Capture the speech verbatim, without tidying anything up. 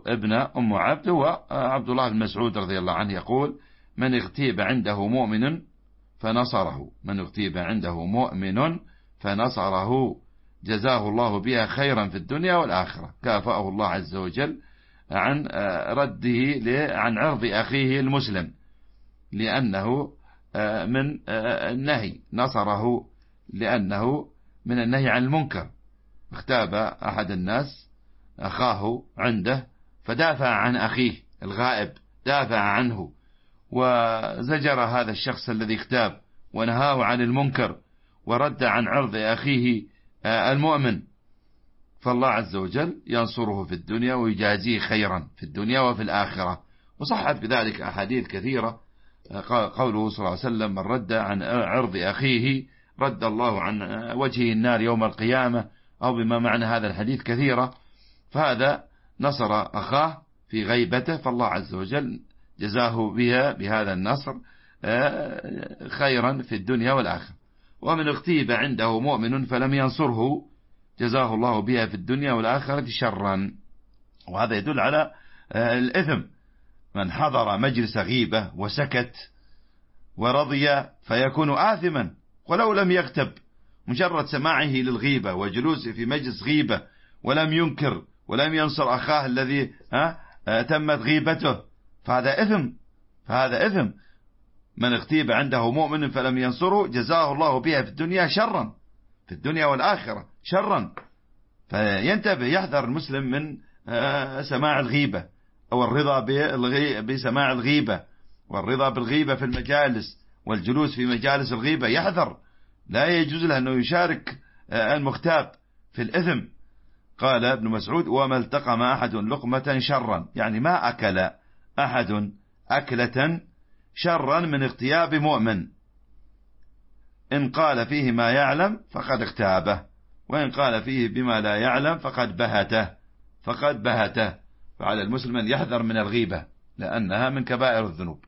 ابن أم عبد هو عبد الله بن مسعود رضي الله عنه يقول: من اغتيب عنده مؤمن فنصره من اغتيب عنده مؤمن فنصره جزاه الله بها خيرا في الدنيا والآخرة، كافأه الله عز وجل عن رده عن عرض أخيه المسلم، لأنه من النهي، نصره لأنه من النهي عن المنكر. اغتاب أحد الناس أخاه عنده فدافع عن أخيه الغائب، دافع عنه وزجر هذا الشخص الذي اغتاب ونهاه عن المنكر ورد عن عرض أخيه المؤمن، فالله عز وجل ينصره في الدنيا ويجازيه خيرا في الدنيا وفي الآخرة. وصحت بذلك أحاديث كثيرة، قوله صلى الله عليه وسلم: من رد عن عرض أخيه رد الله عن وجهه النار يوم القيامة، أو بما معنى هذا الحديث كثيرة. فهذا نصر أخاه في غيبته، فالله عز وجل جزاه بها بهذا النصر خيرا في الدنيا والآخرة. ومن اغتيب عنده مؤمن فلم ينصره جزاه الله بها في الدنيا والآخرة شرا. وهذا يدل على الإثم، من حضر مجلس غيبة وسكت ورضي فيكون آثما ولو لم يغتب، مجرد سماعه للغيبة وجلوسه في مجلس غيبة ولم ينكر ولم ينصر أخاه الذي ها تمت غيبته، فهذا إثم فهذا إثم من اغتيب عنده مؤمن فلم ينصره جزاه الله بها في الدنيا شرا في الدنيا والآخرة شرا. فينتبه، يحذر المسلم من سماع الغيبة أو الرضا بسماع الغيبة والرضا بالغيبة في المجالس والجلوس في مجالس الغيبة، يحذر، لا يجوز له أنه يشارك المغتاب في الإثم. قال ابن مسعود: وما التقم أحد لقمة شرا، يعني ما أكل أحد أكلة شرا من اغتياب مؤمن، إن قال فيه ما يعلم فقد اغتابه، وإن قال فيه بما لا يعلم فقد بهته فقد بهته فعلى المسلم أن يحذر من الغيبة لأنها من كبائر الذنوب.